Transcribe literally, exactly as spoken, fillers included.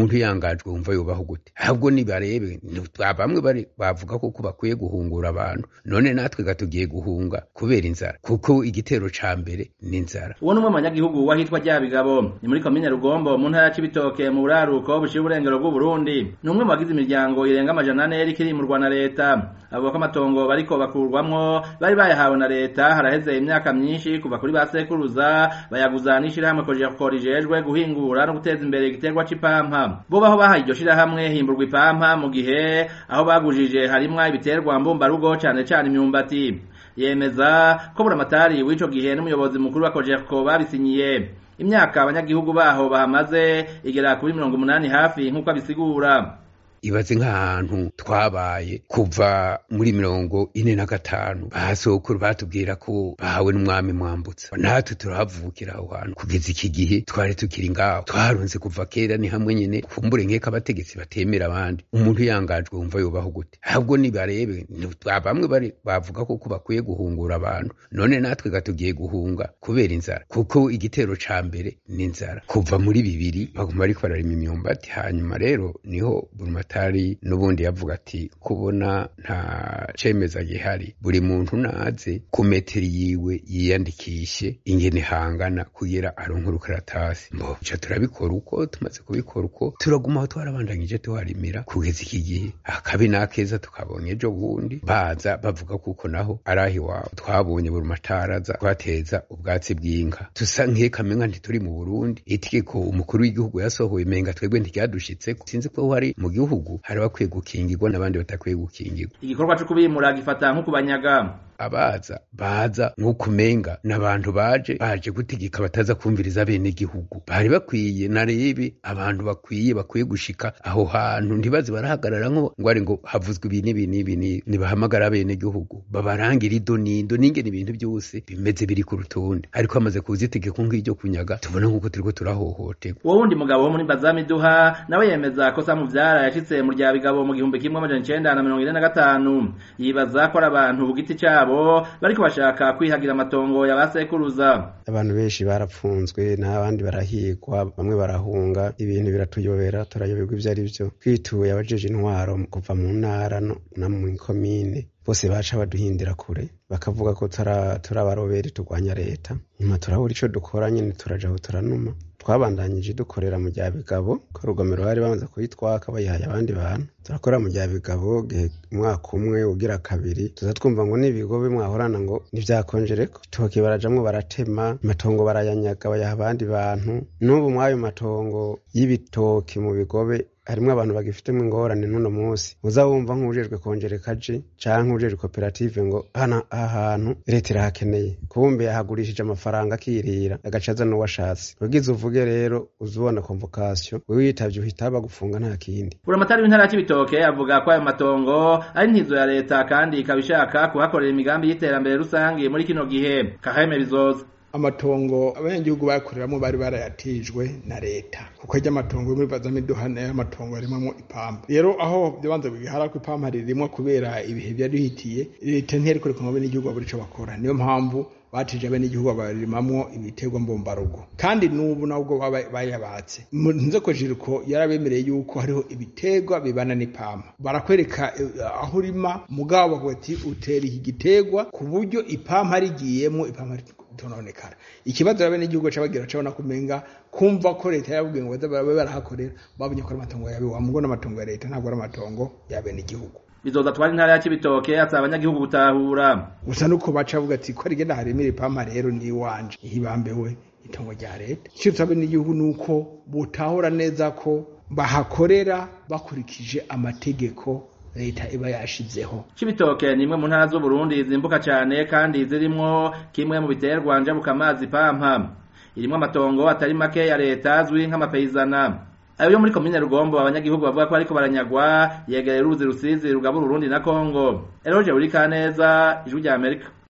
umuntu yangajwe wumva yobaho gute? Ahubwo nibarebe bamwe bari bavuga ko bakwiye guhungura abantu, none natwe gatugiye guhunga kubera inzara, kuko igitero ca mbere ni inzara. Uwo numwe abanyagihugu wahitwa Ryabigabo ni muri komine Rugombo mu ntara ya Cibitoke mu buraruko bushira uburengero bw'u Burundi. Ni umwe mu bagize imiryango irenga amajana ane iri kirimurwa na leta. Avuga ko amatongo bariko bakurwamwo bari bayahawe na leta haraheze imyaka myinshi kuva kuri basekuruza bayaguza n'ishirahamwe Cogeco rijejwe guhingura no guteza imbere igiterwa c'ipampa. Bo baho bahaye iryo shirahamwe himburwa ipampa mu gihe aho bagujije harimwa ibiterwa mbumbarugo cane cane imyumbati. Yemeza ko buramatari w'ico gihe n'umuyobozi mukuru wa Cogeco babisinyiye. Imyaka abanyagihugu baho bahamaze igera kuri mirongo umunani hafi nk'uko abisigura. Ibaze nk'ahantu twabaye kuva muri mirongo ine na gatanu basokuru batubwira ko bahawe n'umwami Mwambutsa, natwe turahavukira aho hantu kugeza iki gihe twari tukiri ngaho, twarunze kuva kera ni hamwe nyene kumbure nkeka abategetsi batemera abandi. Umuntu yangajwe wumva yobaho gute? Ahubwo nibarebe bamwe bari bavuga ko bakwiye guhungura abantu, none natwe gatugiye guhunga kubera inzara, kuko igitero ca mbere ni inzara. Kuva muri bibiri baguma bariko bararima imyumbati, hanyuma rero niho Buramatari n'ubundi yavuga ati kubona nta cemeza gihari buri muntu naze ku metero yiwe yiyandikishe ingene hangana kugira aronke urukaratasi. Mbo ca turabikora uko tumaze kubikora uko turaguma aho twarabandanyije tuharimira kugeza iki gihe. Akabi nakeza tukabonye ejo bundi baza bavuga kuko naho arahi wawe twabonye Buramatari aza twateza ubwatsi bw'inka, tusa nk'ekamenga ntituri mu Burundi. Itegeko umukuru w'igihugu yasohoye menga twebwe ntiryadushitse, sinzi ko hari mu gihugu hari bakwiye gukingirwa n'abandi batakwiye gukingirwa. Igikorwa cyo kubimura gifata nko kubanyaga. Abaza baza nk'ukumenga n'abantu baje baje gutegeka bataza kumviriza bene gihugu. Bari bakwiye narebe abantu bakwiye bakwiye gushika aho hantu ntibazi barahagarara nko ngo ari ngo havuzwe ibi n'ibi n'ibi nibahamagara bene gihugu babarangira ido nindo n'ingene ibintu byose bimeze biri ku rutonde, ariko amaze kuzitegeka nk'iryo kunyaga tubona nk'uko turiko turahohoterwa. Uwo wundi mugabo wo muri Bazamiduha nawe yemeza ko Samuvyara yashitse mu Ryabigabo mu gihumbi kimwe amajana icenda na mirongo ine na gatanu. Yibaza ko abantu bugiti cabo bariko bashaka kwihagira amatongo ya basekuruza. Abantu benshi barapfunzwe n'abandi barahigwa, bamwe barahunga. Ibintu biratuyobera, turayoberwa ivyo ari vyo. Twituye abajeje intwaro kuva mu ntara no mu komine bose baca baduhindira kure bakavuga ko turabarobera turwanya leta. Nyuma turabura ico dukora nyene turaja aho turanuma. Twabandanyije dukorera mu Ryabigabo ko Rugomero bari bamaze kuyitwaka bayihaye abandi bantu. Turakora mu Ryabigabo umwaka umwe ugira kabiri tuza twumva ngo n'ibigobe mwahorana ngo nivyakonjereko. Toke barajamwe baratema amatongo barayanyaga bayaha abandi bantu. N'ubu mwayo matongo y'ibitoki mu bigobe harimwo abantu bagifitemo ingorane n'uno munsi. Uzawumva nk'ujejwe kongereka je canke ujejwe koperative ngo hana ahantu leta irahakeneye, kumbe yahagurishije amafaranga akirira agacaza n'uwashatse. Ugize uvuge rero uzubona convocation wewe yitavye uhitaba gufunga nta kindi. Buramatari w'intara ya Cibitoke avuga ko ayo matongo ari ntizo ya leta kandi ikabishaka kuhakorera imigambi y'iterambere rusangi muri kino gihe. Kaheme Bizoza amatongo abanyagihugu bakoreramwo bari barayatijwe na leta, kuko ajya amatongo muri Bazamiduha nayo amatongo arimwo ipampa. Rero aho byabanza bigihara ko ipampa ririmwo kubera ibihe byari hitiye, leta nteriko rikomwe n'igihugu buri cyo bakora. Niyo mpamvu batije abene igihugu barimamwo ibiterwa mbombarugo, kandi n'ubu nabwo bayabatse. Nze ko Jiriko yarabemereye yuko hariho ibiterwa bibana n'ipampa, barakwereka aho urima mugabo bagoti utera iki giterwa ku buryo ipampa rigiyemo ipampa tononekara. Ikibazo abene igihugu cabagira cabona kumenga kumva ko leta yabwiye ngo baza barahakorera babonye ko amatongo yabe wamugo n'amatongo ya leta ntabwo ari amatongo yabene igihugu. Bizoza twari intara ya Cibitoke asaba abanyagihugu gutahura gusa nuko baca avuga ati ko rigenda harimira ipampa rero ni wanje ihibambewe itongo rya leta. Icyo tsabe n'igihugu nuko butahura neza ko bahakorera bakurikije amategeko leta iba yashizeho. Cibitoke ni imwe mu ntara z'u Burundi zimbuka cyane kandi zirimwo kimwe mu biterwa njabuka amazi pampa. Irimwo amatongo atari make ya leta azwi nk'amapeyizana. Ayo yo muri komine Rugombo abanyagihugu bavuga ko ariko baranyagwa yegereye uruzi Rusizi rugabura Burundi na Kongo. Eroje uri Kaneza, Ijwi rya Amerika.